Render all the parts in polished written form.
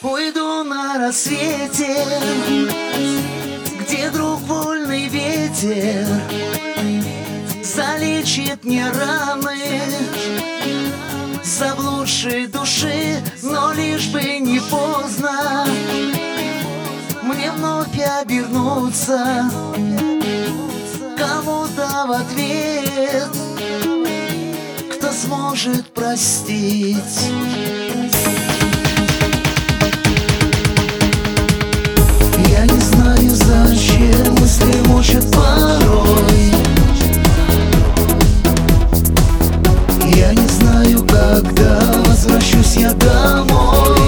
Уйду на рассвете, где друг вольный ветер залечит мне раны заблудшей души, но лишь бы не поздно мне вновь обернуться кому-то в ответ, кто сможет простить. Я не знаю, зачем мысли мучат порой. Я не знаю, когда возвращусь я домой.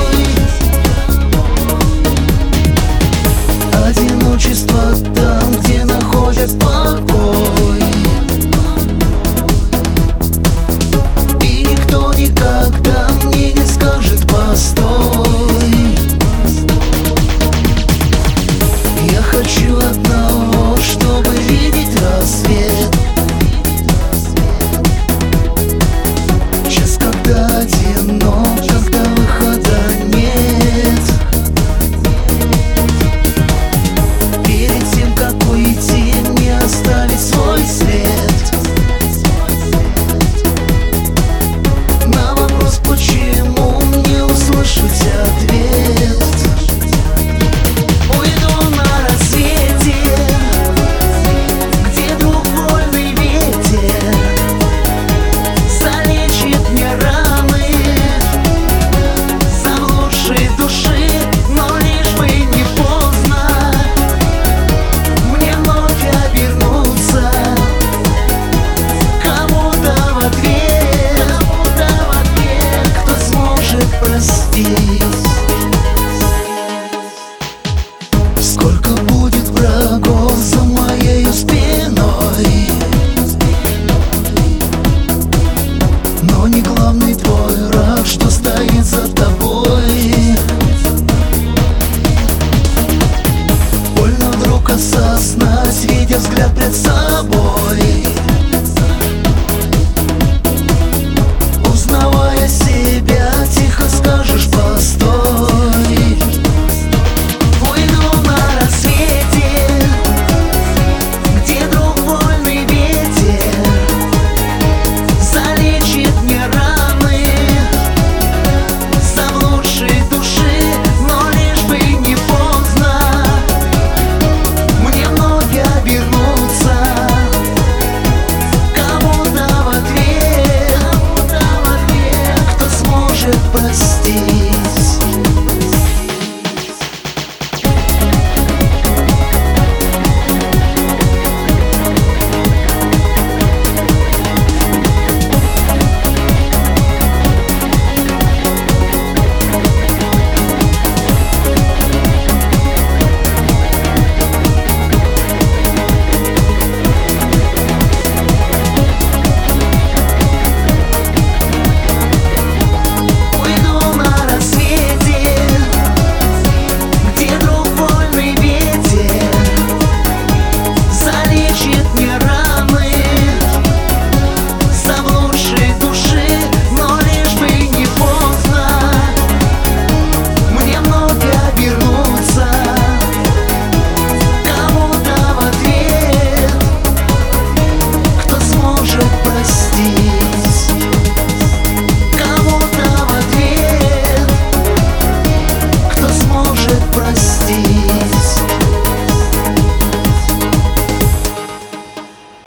Одиночество там, где находят покой, и никто никогда мне не скажет постой.